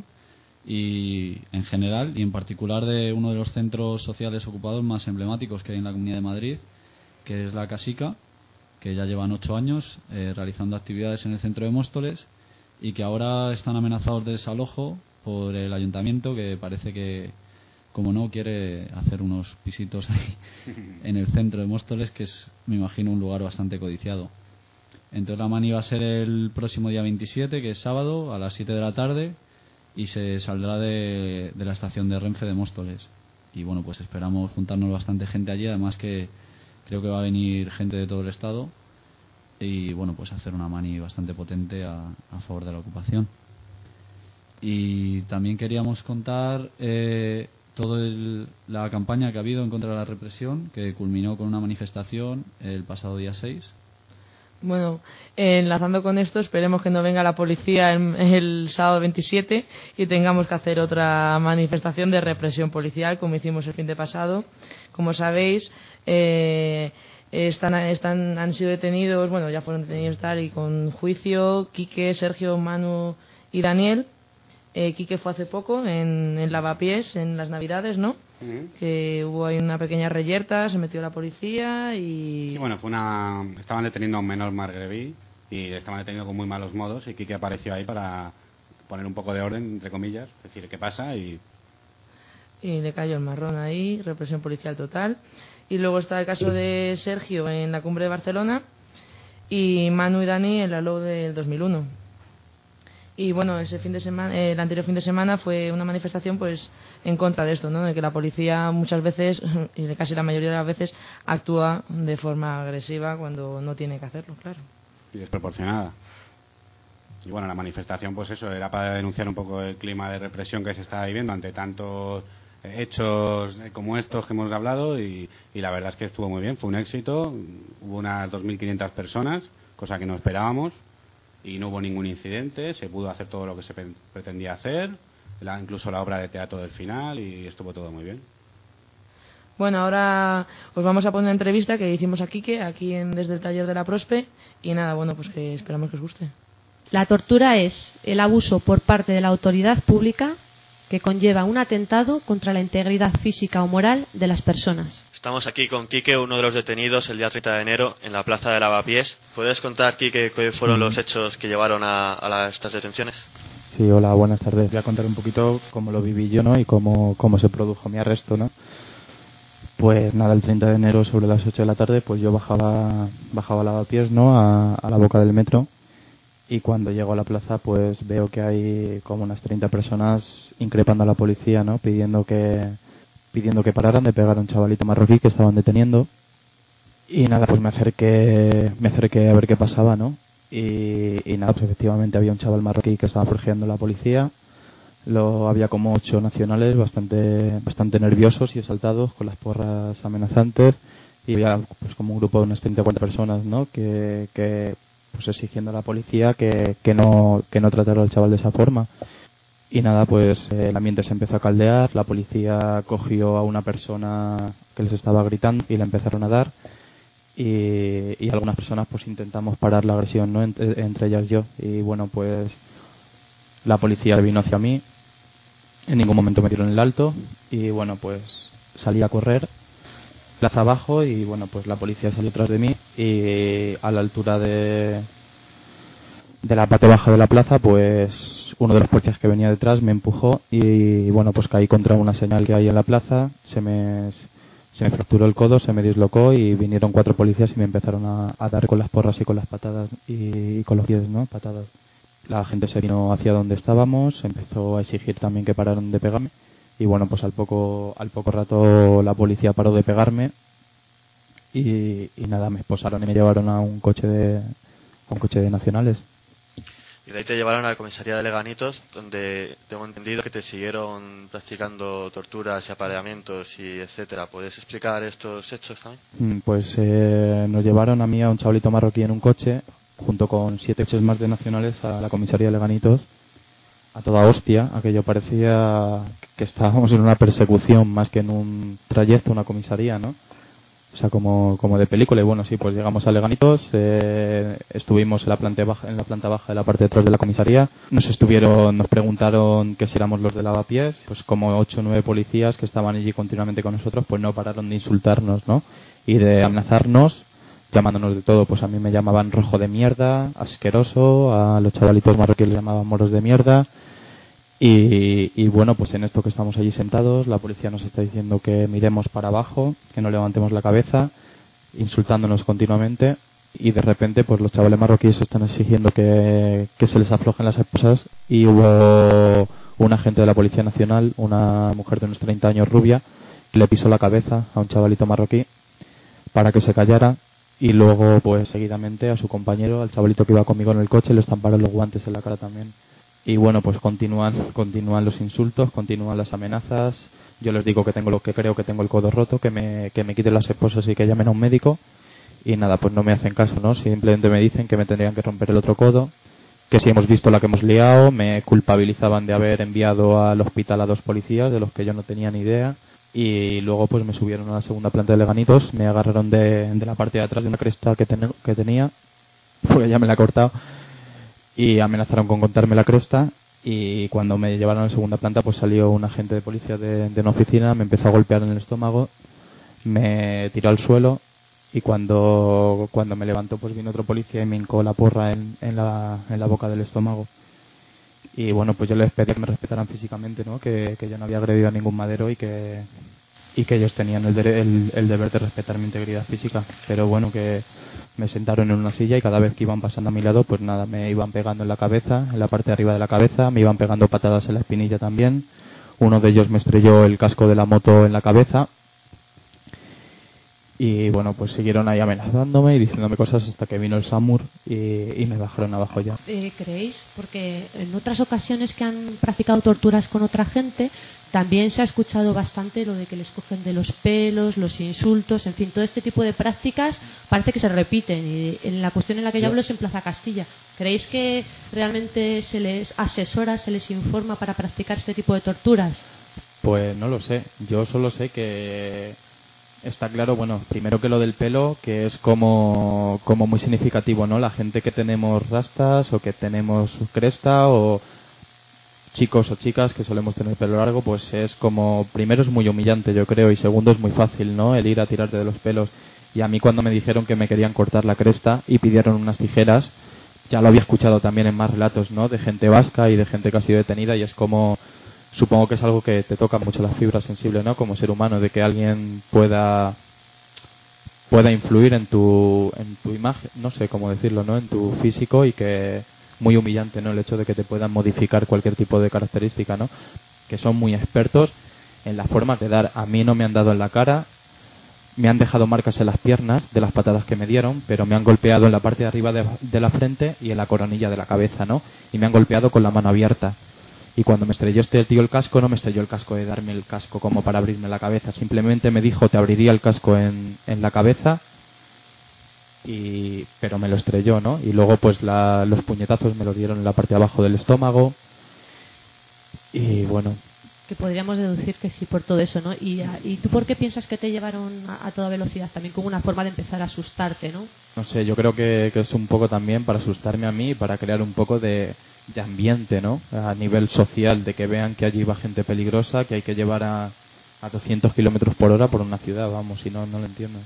y en general y en particular de uno de los centros sociales ocupados más emblemáticos que hay en la Comunidad de Madrid, que es la Casica, que ya llevan ocho años eh, realizando actividades en el centro de Móstoles y que ahora están amenazados de desalojo por el ayuntamiento, que parece que, como no, quiere hacer unos pisitos ahí en el centro de Móstoles, que es, me imagino, un lugar bastante codiciado. Entonces la mani va a ser el próximo día veintisiete, que es sábado, a las siete de la tarde, y se saldrá de, de la estación de Renfe de Móstoles. Y bueno, pues esperamos juntarnos bastante gente allí, además que creo que va a venir gente de todo el estado, y bueno, pues hacer una mani bastante potente a, a favor de la ocupación. Y también queríamos contar eh, toda la campaña que ha habido en contra de la represión, que culminó con una manifestación el pasado día seis. Bueno, eh, enlazando con esto, esperemos que no venga la policía el, el sábado veintisiete y tengamos que hacer otra manifestación de represión policial, como hicimos el fin de pasado. Como sabéis, eh, están, están, han sido detenidos, bueno, ya fueron detenidos tal y con juicio, Quique, Sergio, Manu y Daniel. Eh, Quique fue hace poco en, en Lavapiés, en las Navidades, ¿no? Uh-huh. Que hubo ahí una pequeña reyerta, se metió la policía y... Sí, bueno, fue una... estaban deteniendo a un menor magrebí y estaban deteniendo con muy malos modos y Quique apareció ahí para poner un poco de orden, entre comillas, decir qué pasa y... Y le cayó el marrón ahí, represión policial total. Y luego está el caso de Sergio en la cumbre de Barcelona y Manu y Dani en la Low del dos mil uno. Y bueno, ese fin de semana, eh, el anterior fin de semana fue una manifestación pues en contra de esto, ¿no? De que la policía muchas veces, y casi la mayoría de las veces, actúa de forma agresiva cuando no tiene que hacerlo, claro. Y desproporcionada. Y bueno, la manifestación pues eso, era para denunciar un poco el clima de represión que se está viviendo ante tantos hechos como estos que hemos hablado y, y la verdad es que estuvo muy bien, fue un éxito, hubo unas dos mil quinientas personas, cosa que no esperábamos. Y no hubo ningún incidente, se pudo hacer todo lo que se pretendía hacer, la, incluso la obra de teatro del final, y estuvo todo muy bien. Bueno, ahora os vamos a poner una entrevista que hicimos a Quique, aquí en, desde el taller de la Prospe, y nada, bueno, pues que esperamos que os guste. La tortura es el abuso por parte de la autoridad pública que conlleva un atentado contra la integridad física o moral de las personas. Estamos aquí con Quique, uno de los detenidos el día treinta de enero en la plaza de Lavapiés. ¿Puedes contar, Quique, cuáles fueron los hechos que llevaron a, a la, estas detenciones? Sí, hola, buenas tardes. Voy a contar un poquito cómo lo viví yo, ¿no? Y cómo, cómo se produjo mi arresto, ¿no? Pues nada, el treinta de enero sobre las ocho de la tarde, pues yo bajaba, bajaba a Lavapiés, ¿no? A, a la boca del metro. Y cuando llego a la plaza, pues veo que hay como unas treinta personas increpando a la policía, ¿no? Pidiendo que, pidiendo que pararan de pegar a un chavalito marroquí que estaban deteniendo. Y nada, pues me acerqué, me acerqué a ver qué pasaba, ¿no? Y, y nada, pues efectivamente había un chaval marroquí que estaba forjeando a la policía. Lo, había como ocho nacionales bastante, bastante nerviosos y exaltados con las porras amenazantes. Y había pues como un grupo de unas treinta o cuarenta personas, ¿no? Que, que pues exigiendo a la policía que, que no que no tratara al chaval de esa forma. Y nada, pues eh, el ambiente se empezó a caldear, la policía cogió a una persona que les estaba gritando y la empezaron a dar y, y algunas personas pues intentamos parar la agresión, ¿no? Entre, entre ellas yo, y bueno, pues la policía vino hacia mí, en ningún momento me dieron el alto y bueno, pues salí a correr plaza abajo y bueno, pues la policía salió tras de mí y a la altura de de la parte baja de la plaza, pues uno de los policías que venía detrás me empujó y bueno, pues caí contra una señal que hay en la plaza, se me se me fracturó el codo, se me dislocó y vinieron cuatro policías y me empezaron a, a dar con las porras y con las patadas y, y con los pies, ¿no? Patadas. La gente se vino hacia donde estábamos, empezó a exigir también que pararan de pegarme. Y bueno, pues al poco al poco rato la policía paró de pegarme y, y nada, me esposaron y me llevaron a un coche de a un coche de nacionales. Y de ahí te llevaron a la comisaría de Leganitos, donde tengo entendido que te siguieron practicando torturas y apareamientos y etcétera. ¿Puedes explicar estos hechos también? Pues eh, nos llevaron a mí, a un chavalito marroquí en un coche, junto con siete coches más de nacionales, a la comisaría de Leganitos. A toda hostia, aquello parecía que estábamos en una persecución más que en un trayecto, una comisaría, ¿no? O sea, como, como de película. Y bueno, sí, pues llegamos a Leganitos, eh, estuvimos en la planta baja, en la planta baja de la parte de atrás de la comisaría. Nos estuvieron, nos preguntaron que si éramos los de Lavapiés, pues como ocho o nueve policías que estaban allí continuamente con nosotros, pues no pararon de insultarnos, ¿no? Y de amenazarnos, llamándonos de todo. Pues a mí me llamaban rojo de mierda, asqueroso, a los chavalitos marroquíes les llamaban moros de mierda. Y, y bueno, pues en esto que estamos allí sentados, la policía nos está diciendo que miremos para abajo, que no levantemos la cabeza, insultándonos continuamente, y de repente pues los chavales marroquíes están exigiendo que, que se les aflojen las esposas, y hubo un agente de la Policía Nacional, una mujer de unos treinta años rubia, que le pisó la cabeza a un chavalito marroquí para que se callara, y luego pues seguidamente a su compañero, al chavalito que iba conmigo en el coche, le estamparon los guantes en la cara también. Y bueno, pues continúan continúan los insultos, continúan las amenazas. Yo les digo que tengo lo que creo que tengo el codo roto, que me que me quiten las esposas y que llamen a un médico. y nada, pues no me hacen caso, ¿no? Simplemente me dicen que me tendrían que romper el otro codo, que si hemos visto la que hemos liado, me culpabilizaban de haber enviado al hospital a dos policías, de los que yo no tenía ni idea, y luego pues me subieron a la segunda planta de Leganitos, me agarraron de, de la parte de atrás de una cresta que, ten, que tenía, porque ya me la he cortado, y amenazaron con cortarme la cresta, y cuando me llevaron a la segunda planta pues salió un agente de policía de, de una oficina, me empezó a golpear en el estómago, me tiró al suelo, y cuando cuando me levantó pues vino otro policía y me hincó la porra en, en, la, en la boca del estómago. Y bueno, pues yo les pedí que me respetaran físicamente, ¿no? Que, que yo no había agredido a ningún madero y que y que ellos tenían el, de, el, el deber de respetar mi integridad física. Pero bueno, que me sentaron en una silla y cada vez que iban pasando a mi lado, pues nada, me iban pegando en la cabeza, en la parte de arriba de la cabeza, me iban pegando patadas en la espinilla también. Uno de ellos me estrelló el casco de la moto en la cabeza. Y bueno, pues siguieron ahí amenazándome y diciéndome cosas hasta que vino el SAMUR y, y me bajaron abajo ya. Eh, ¿Creéis? Porque en otras ocasiones que han practicado torturas con otra gente, también se ha escuchado bastante lo de que les cogen de los pelos, los insultos, en fin, todo este tipo de prácticas parece que se repiten. Y en la cuestión en la que yo, yo hablo es en Plaza Castilla. ¿Creéis que realmente se les asesora, se les informa para practicar este tipo de torturas? Pues no lo sé. Yo solo sé que está claro, bueno, primero que lo del pelo, que es como, como muy significativo, ¿no? La gente que tenemos rastas o que tenemos cresta o chicos o chicas que solemos tener pelo largo, pues es como, primero es muy humillante, yo creo, y segundo es muy fácil, ¿no? El ir a tirarte de los pelos. Y a mí cuando me dijeron que me querían cortar la cresta y pidieron unas tijeras, ya lo había escuchado también en más relatos, ¿no? De gente vasca y de gente que ha sido detenida, y es como, supongo que es algo que te toca mucho las fibras sensibles, ¿no? Como ser humano, de que alguien pueda pueda influir en tu en tu imagen, no sé cómo decirlo, ¿no? En tu físico, y que muy humillante, ¿no? El hecho de que te puedan modificar cualquier tipo de característica, ¿no? Que son muy expertos en las formas de dar. A mí no me han dado en la cara, me han dejado marcas en las piernas de las patadas que me dieron, pero me han golpeado en la parte de arriba de, de la frente y en la coronilla de la cabeza, ¿no? Y me han golpeado con la mano abierta. Y cuando me estrelló este tío el casco, no me estrelló el casco de darme el casco como para abrirme la cabeza. Simplemente me dijo, te abriría el casco en, en la cabeza, y pero me lo estrelló, ¿no? Y luego pues la, los puñetazos me los dieron en la parte de abajo del estómago. Y bueno. Que podríamos deducir que sí por todo eso, ¿no? Y, ¿y tú por qué piensas que te llevaron a, a toda velocidad? También como una forma de empezar a asustarte, ¿no? No sé, yo creo que, que es un poco también para asustarme a mí y para crear un poco de... de ambiente, ¿no? A nivel social, de que vean que allí va gente peligrosa, que hay que llevar a, a doscientos kilómetros por hora por una ciudad, vamos, si no, no lo entiendo.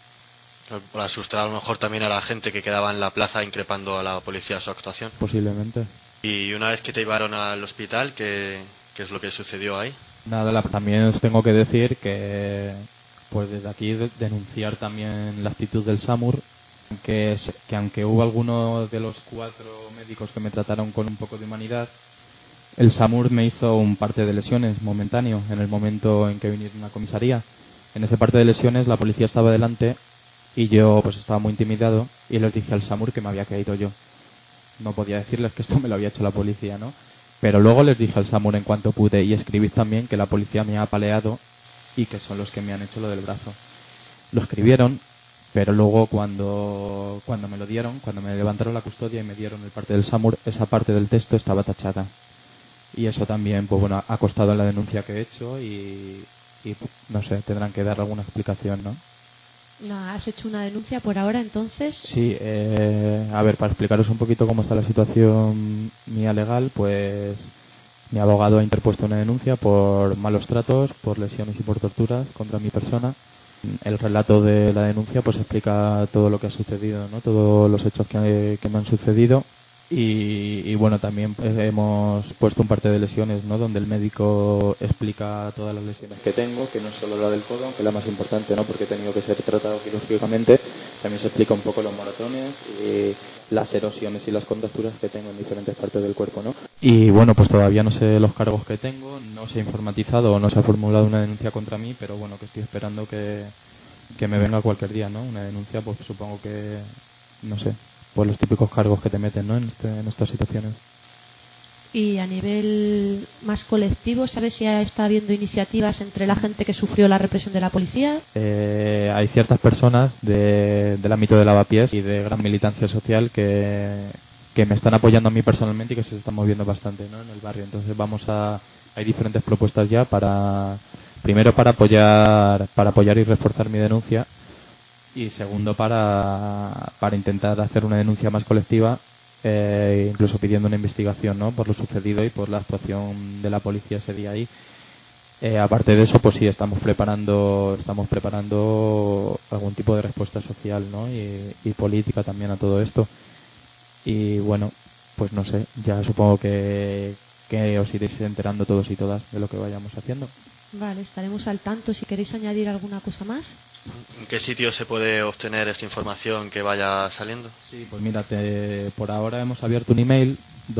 Para asustar a lo mejor también a la gente que quedaba en la plaza increpando a la policía su actuación. Posiblemente. Y una vez que te llevaron al hospital, ¿qué, qué es lo que sucedió ahí? Nada, la, también os tengo que decir que, pues desde aquí de, denunciar también la actitud del SAMUR, que, que aunque hubo algunos de los cuatro médicos que me trataron con un poco de humanidad, el SAMUR me hizo un parte de lesiones momentáneo en el momento en que vinieron a la comisaría. En ese parte de lesiones la policía estaba delante y yo pues estaba muy intimidado y les dije al SAMUR que me había caído yo. No podía decirles que esto me lo había hecho la policía, ¿no? Pero luego les dije al SAMUR en cuanto pude, y escribí también que la policía me ha apaleado y que son los que me han hecho lo del brazo. Lo escribieron. Pero luego cuando cuando me lo dieron, cuando me levantaron la custodia y me dieron el parte del SAMUR, esa parte del texto estaba tachada. Y eso también, pues bueno, ha costado en la denuncia que he hecho y, y no sé, tendrán que dar alguna explicación, ¿no? No, ¿has hecho una denuncia por ahora entonces? Sí, eh, a ver, para explicaros un poquito cómo está la situación mía legal, pues mi abogado ha interpuesto una denuncia por malos tratos, por lesiones y por torturas contra mi persona. El relato de la denuncia pues explica todo lo que ha sucedido, ¿no? Todos los hechos que, que me han sucedido y, y bueno, también pues, hemos puesto un parte de lesiones, ¿no? Donde el médico explica todas las lesiones que tengo, que no es solo la del codo, aunque es la más importante, ¿no? Porque he tenido que ser tratado quirúrgicamente. También se explica un poco los moratones y las erosiones y las contracturas que tengo en diferentes partes del cuerpo, ¿no? Y bueno, pues todavía no sé los cargos que tengo, no se ha informatizado o no se ha formulado una denuncia contra mí, pero bueno, que estoy esperando que, que me venga cualquier día, ¿no? Una denuncia, pues supongo que, no sé, pues los típicos cargos que te meten, ¿no? En, este, en estas situaciones. Y a nivel más colectivo, ¿sabes si está habiendo iniciativas entre la gente que sufrió la represión de la policía? Eh, hay ciertas personas de, del ámbito de Lavapiés y de gran militancia social que, que me están apoyando a mí personalmente y que se están moviendo bastante, ¿no?, en el barrio. Entonces vamos a... Hay diferentes propuestas ya para... Primero para apoyar, para apoyar y reforzar mi denuncia, y segundo para, para intentar hacer una denuncia más colectiva, eh, incluso pidiendo una investigación, ¿no?, por lo sucedido y por la actuación de la policía ese día ahí. Eh, aparte de eso, pues sí, estamos preparando estamos preparando algún tipo de respuesta social, ¿no?, y, y política también a todo esto. Y bueno, pues no sé, ya supongo que, que os iréis enterando todos y todas de lo que vayamos haciendo. Vale, estaremos al tanto. Si queréis añadir alguna cosa más. ¿En qué sitio se puede obtener esta información que vaya saliendo? Sí, pues mira, te- por ahora hemos abierto un email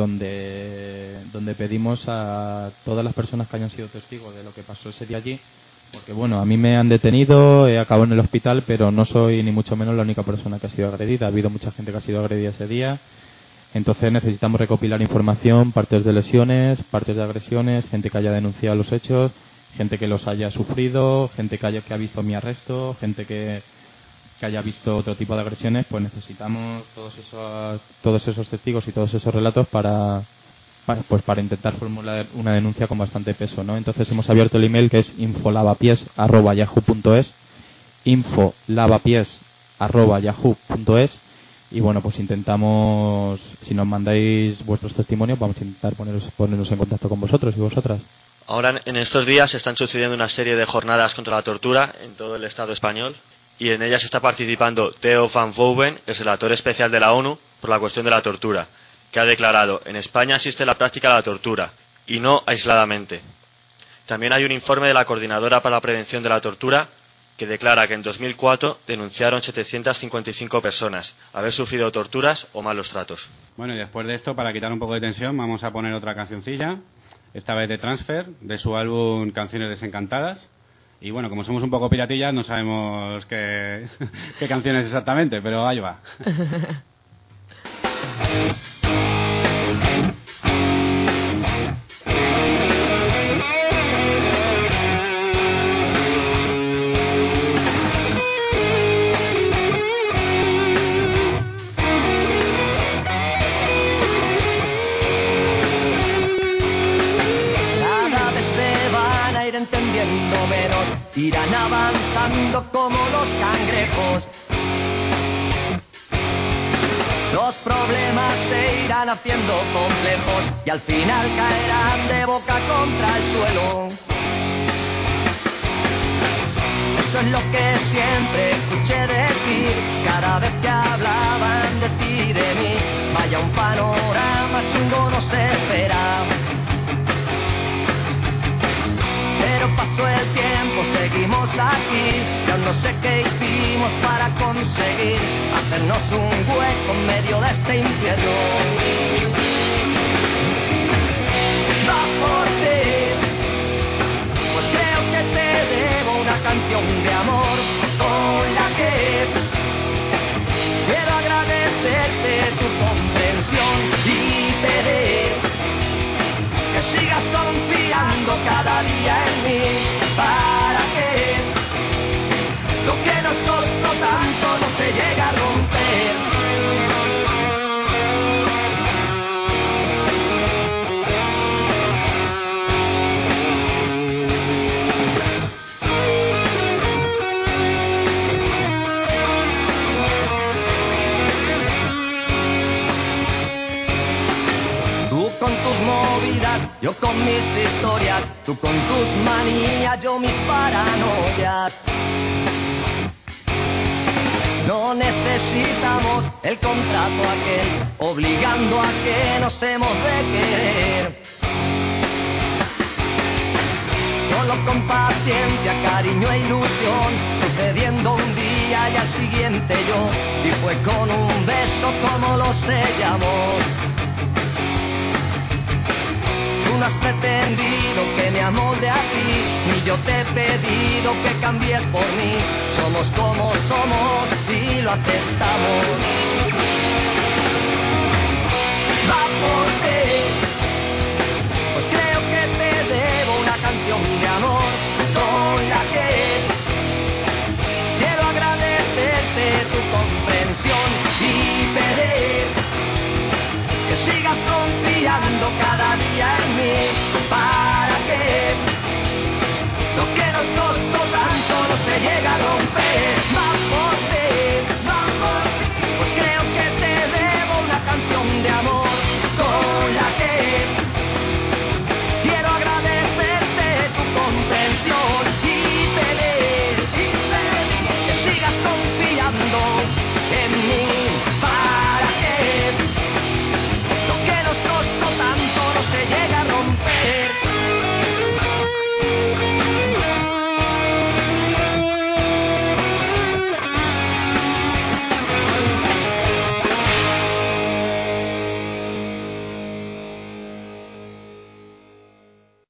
donde, donde pedimos a todas las personas que hayan sido testigos de lo que pasó ese día allí, porque bueno, a mí me han detenido, he acabado en el hospital, pero no soy ni mucho menos la única persona que ha sido agredida. Ha habido mucha gente que ha sido agredida ese día. Entonces necesitamos recopilar información, partes de lesiones, partes de agresiones, gente que haya denunciado los hechos, gente que los haya sufrido, gente que haya que ha visto mi arresto, gente que, que haya visto otro tipo de agresiones. Pues necesitamos todos esos todos esos testigos y todos esos relatos para, para pues para intentar formular una denuncia con bastante peso, ¿no? Entonces hemos abierto el email, que es infolavapiés arroba yahoo punto es, infolavapiés arroba yahoo punto es. Y bueno, pues intentamos, si nos mandáis vuestros testimonios, vamos a intentar poneros, ponernos en contacto con vosotros y vosotras. Ahora, en estos días, están sucediendo una serie de jornadas contra la tortura en todo el Estado español, y en ellas está participando Theo van Vouwen, el relator especial de la ONU por la cuestión de la tortura, que ha declarado: en España existe la práctica de la tortura, y no aisladamente. También hay un informe de la Coordinadora para la Prevención de la Tortura que declara que en dos mil cuatro denunciaron setecientas cincuenta y cinco personas haber sufrido torturas o malos tratos. Bueno, y después de esto, para quitar un poco de tensión, vamos a poner otra cancioncilla, esta vez de Transfer, de su álbum Canciones Desencantadas. Y bueno, como somos un poco piratillas, no sabemos qué, qué canciones exactamente, pero ahí va. Entendiendo menos, irán avanzando como los cangrejos. Los problemas se irán haciendo complejos y al final caerán de boca contra el suelo. Eso es lo que siempre escuché decir cada vez que hablaban de ti y de mí. Vaya un panorama chungo no se espera. Pero pasó el tiempo, seguimos aquí, yo no sé qué hicimos para conseguir hacernos un hueco en medio de este infierno. Va por ti, pues creo que te debo una canción de amor con la que quiero agradecerte tu comprensión y pedir que sigas confiando cada día en mí, para que lo que nos costó tanto no se llegue a romper. Tú con tus movidas, yo con mis historias, tú con tus manías, yo mis paranoias. No necesitamos el contrato aquel, obligando a que nos hemos de querer. Solo con paciencia, cariño e ilusión, sucediendo un día y al siguiente yo, y fue con un beso como lo sellamos. Tú no has pretendido que me amolde a ti, ni yo te he pedido que cambies por mí. Somos como somos y lo aceptamos. Va por ti,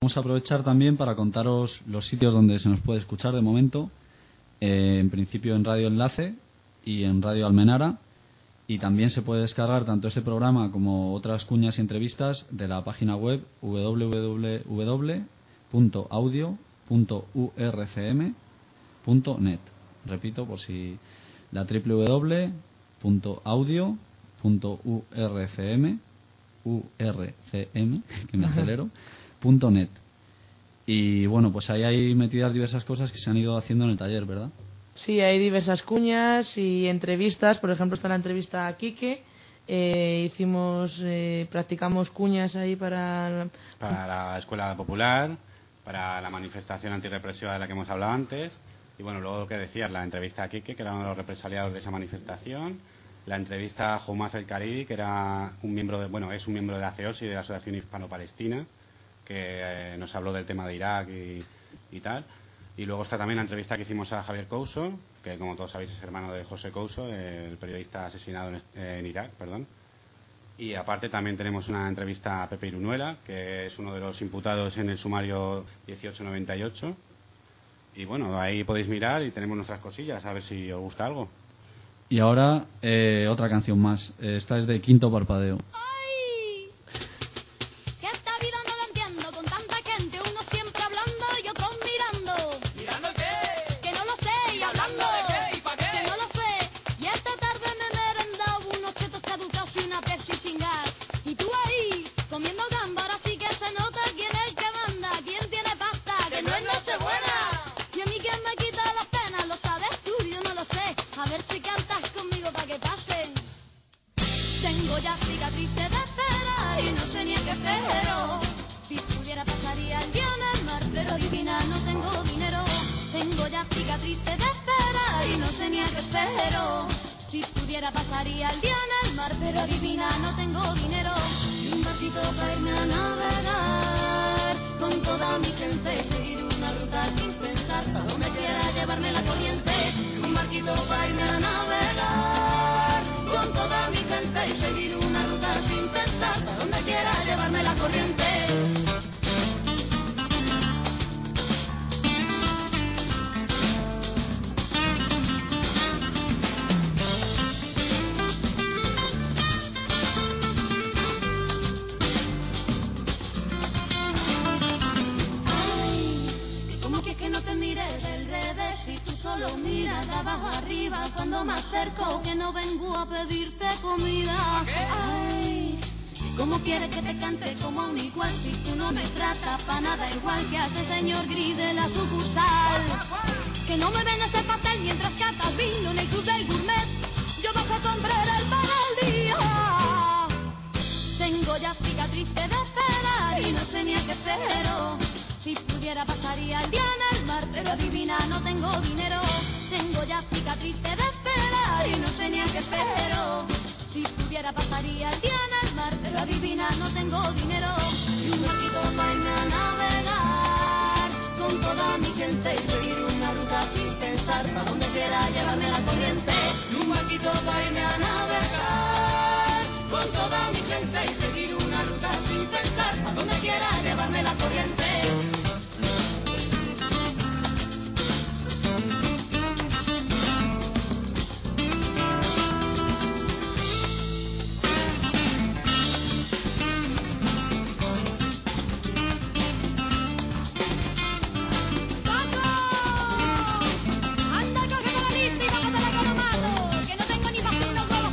Vamos a aprovechar también para contaros los sitios donde se nos puede escuchar de momento. Eh, en principio en Radio Enlace y en Radio Almenara. Y también se puede descargar tanto este programa como otras cuñas y entrevistas de la página web doble u doble u doble u punto audio punto u r c m punto net. Repito, por si la doble u doble u doble u punto audio punto u r c m u r c m que me acelero punto net. Y bueno, pues ahí hay metidas diversas cosas que se han ido haciendo en el taller, ¿verdad? Sí, hay diversas cuñas y entrevistas. Por ejemplo, está la entrevista a Quique. Eh, hicimos, eh, practicamos cuñas ahí para... Para la Escuela Popular, para la manifestación antirrepresiva de la que hemos hablado antes. Y bueno, luego lo que decías, la entrevista a Quique, que era uno de los represaliados de esa manifestación. La entrevista a Joumaz El Karidi, que era un miembro de, bueno, es un miembro de la C E O S y de la Asociación Hispano-Palestina, que eh, nos habló del tema de Irak y, y tal. Y luego está también la entrevista que hicimos a Javier Couso, que como todos sabéis es hermano de José Couso, el periodista asesinado en, en Irak, perdón. Y aparte también tenemos una entrevista a Pepe Irunuela, que es uno de los imputados en el sumario dieciocho noventa y ocho. Y bueno, ahí podéis mirar y tenemos nuestras cosillas, a ver si os gusta algo. Y ahora eh, otra canción más. Esta es de Quinto Parpadeo. ¡Ay! Que esta vida no la entiendo, con tanta gente, unos siempre hablando y otros mirando. ¿Mirando qué? Que no lo sé, y hablando. ¿Hablando de qué y pa' qué? Que no lo sé. Y esta tarde me he merendado unos chetos caducados y una Pepsi sin gas. Y tú ahí, comiendo gamba, ahora sí que se nota quién es el que manda, quién tiene pasta, que, ¡Que no no es es Nochebuena. Nochebuena! Y a mí quién me quita las penas, lo sabes tú, yo no lo sé. A ver si cantas conmigo para que pasen. Tengo ya cicatrices de cera y no sé ni a qué espero. Si pudiera pasaría el día en el mar, pero divina no tengo dinero. Tengo ya cicatrices de cera y no sé ni a qué espero. Si pudiera pasaría el día en el mar, pero divina no tengo dinero. Y un barquito para irme a navegar con toda mi gente y seguir una ruta sin pensar para donde quiera llevarme la corriente. Y un barquito para irme a navegar con toda mi gente y seguir una ruta sin pensar para donde quiera llevarme la corriente. Solo mira de abajo arriba cuando me acerco, que no vengo a pedirte comida. Ay, ¿cómo quieres que te cante como un igual si tú no me tratas pa' nada igual que hace señor gris de la sucursal? Que no me ven a hacer pastel mientras catas vino en el club del gourmet. Yo bajo a comprar el pan al día. Tengo ya cicatrices de cera y no sé ni a qué espero. Si pudiera pasaría el día en el mar, pero adivina, no tengo dinero. Tengo ya cicatrices de esperar y no sé ni a qué espero. Si pudiera pasaría el día en el mar, pero adivina, no tengo dinero. Y un barquito para irme a navegar con toda mi gente y seguir una ruta sin pensar para donde quiera llevarme la corriente. Y un barquito para irme a navegar con toda mi gente y seguir una ruta sin pensar para donde quiera llevarme la corriente. Anda, cógeme la lista y vámonos con los matos, que no tengo ni más que unos huevos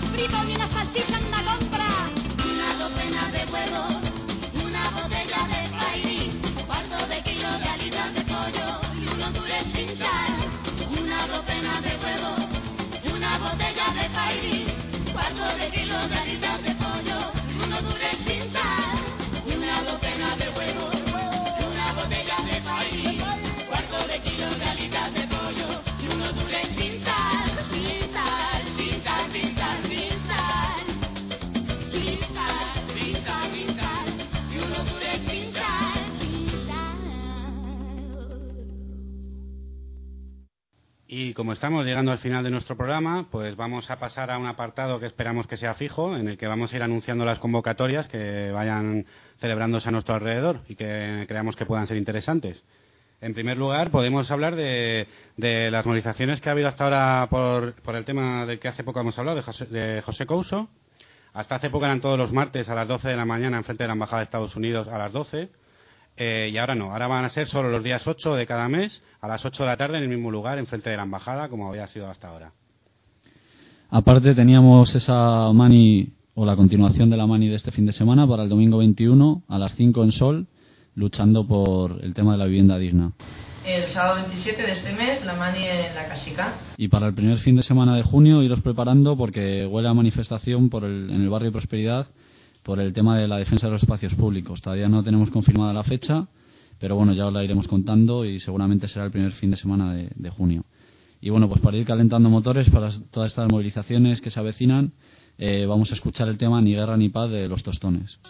Y como estamos llegando al final de nuestro programa, pues vamos a pasar a un apartado que esperamos que sea fijo, en el que vamos a ir anunciando las convocatorias que vayan celebrándose a nuestro alrededor y que creamos que puedan ser interesantes. En primer lugar, podemos hablar de, de las movilizaciones que ha habido hasta ahora por, por el tema del que hace poco hemos hablado, de José, de José Couso. Hasta hace poco eran todos los martes a las doce de la mañana en frente de la Embajada de Estados Unidos a las doce. Eh, y ahora no, ahora van a ser solo los días ocho de cada mes a las ocho de la tarde en el mismo lugar, enfrente de la embajada, como había sido hasta ahora. Aparte teníamos esa mani, o la continuación de la mani de este fin de semana, para el domingo veintiuno a las cinco en Sol, luchando por el tema de la vivienda digna. El sábado veintisiete de este mes, la mani en la Casica. Y para el primer fin de semana de junio, iros preparando porque huele a manifestación por el, en el barrio Prosperidad, por el tema de la defensa de los espacios públicos. Todavía no tenemos confirmada la fecha, pero bueno, ya os la iremos contando y seguramente será el primer fin de semana de, de junio. Y bueno, pues para ir calentando motores para todas estas movilizaciones que se avecinan, eh, vamos a escuchar el tema Ni Guerra ni Paz de Los Tostones.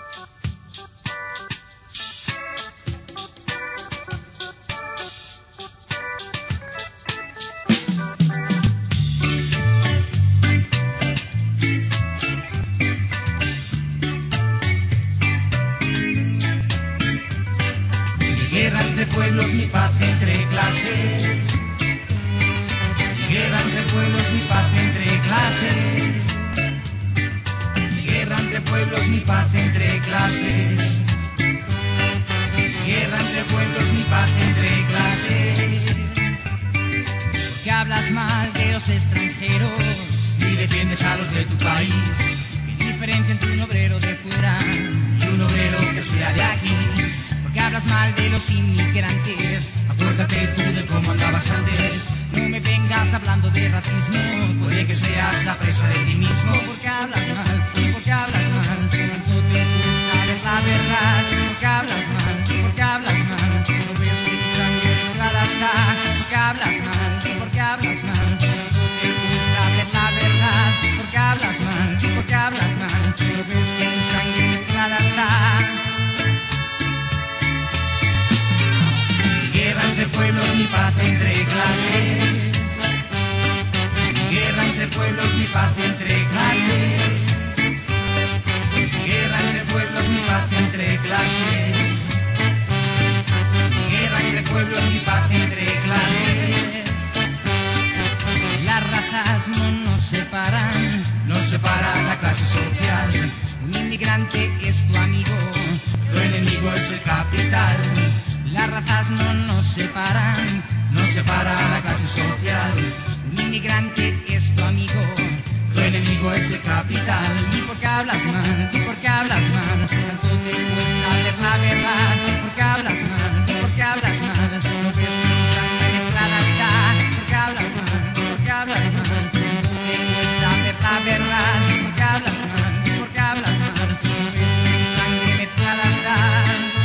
Pueblos ni paz entre clases, guerra entre pueblos ni paz entre clases, guerra entre pueblos ni paz entre clases, guerra entre pueblos ni paz entre clases. Porque hablas mal de los extranjeros y defiendes a los de tu país. Es diferente entre un obrero de fuera y un obrero que sea de aquí. Que hablas mal de los inmigrantes, acuérdate tú de cómo andabas antes. No me vengas hablando de racismo, puede que seas la presa de ti mismo. Porque hablas mal, porque hablas mal, tanto te gusta ver la verdad. Porque hablas mal, porque hablas mal, no ves que tu sangre mezclada está. Porque hablas mal, porque hablas mal, tanto te gusta ver la verdad. Porque hablas mal, porque hablas mal, no ves que tu sangre mezclada está. Guerra entre pueblos ni paz entre clases, guerra entre pueblos ni paz entre clases, guerra entre pueblos ni paz entre clases, guerra entre pueblos ni paz entre clases. Las razas no nos separan, nos separa la clase social. Un inmigrante es tu amigo, tu enemigo es el capital. Las razas no nos separan, nos separa la clase social. Un inmigrante es tu amigo, tu enemigo es el capital. Ni porque hablas mal, ni porque hablas mal, tanto te cuesta ver la verdad. Porque hablas mal, ni porque hablas mal, no ves que tu sangre mezclada está. Porque hablas mal, porque hablas mal, tanto te cuesta ver la verdad. Porque hablas mal, porque hablas mal, no ves que tu sangre mezclada está.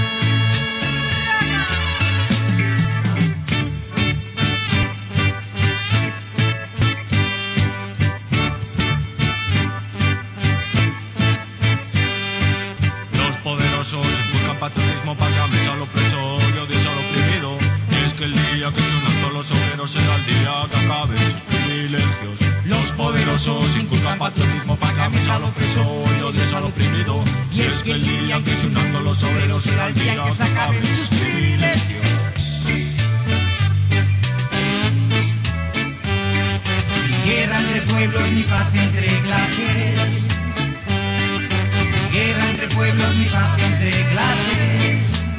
Patriotismo para cambiar al opresor y odies al oprimido. Y es que el día que se unan todos los obreros será el día que acaben sus privilegios. Los poderosos inculcan patriotismo para cambiar al opresor y odies al oprimido. Y es que el día que se unan todos los obreros será el día que se acaben sus privilegios. Ni guerra entre pueblos ni paz entre clases. Guerra entre pueblos ni paz entre clases.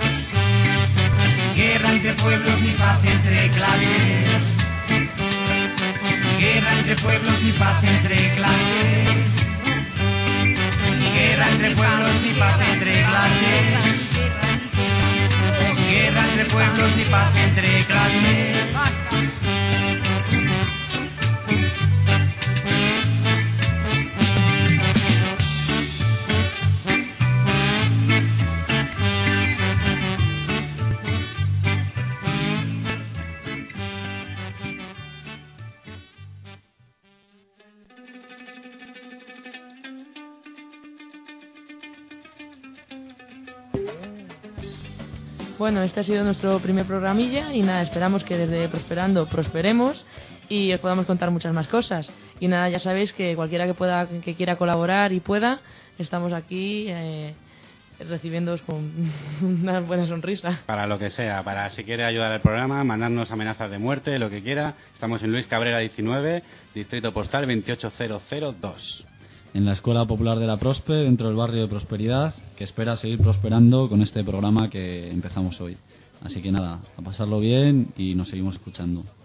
Guerra entre pueblos ni paz entre clases. Guerra entre pueblos ni paz entre clases. Guerra entre pueblos ni paz entre clases. Guerra entre pueblos ni paz entre clases. Bueno, este ha sido nuestro primer programilla y nada, esperamos que desde Prosperando prosperemos y os podamos contar muchas más cosas. Y nada, ya sabéis que cualquiera que pueda, que quiera colaborar y pueda, estamos aquí eh, recibiéndoos con una buena sonrisa. Para lo que sea, para si quiere ayudar al programa, mandarnos amenazas de muerte, lo que quiera. Estamos en Luis Cabrera diecinueve, distrito postal veintiocho mil dos. En la Escuela Popular de la Prospe, dentro del barrio de Prosperidad, que espera seguir prosperando con este programa que empezamos hoy. Así que nada, a pasarlo bien y nos seguimos escuchando.